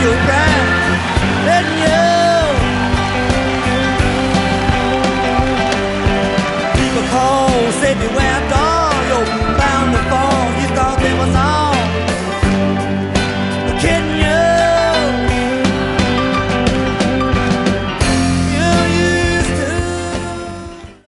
your pride, letting you. People call, say beware.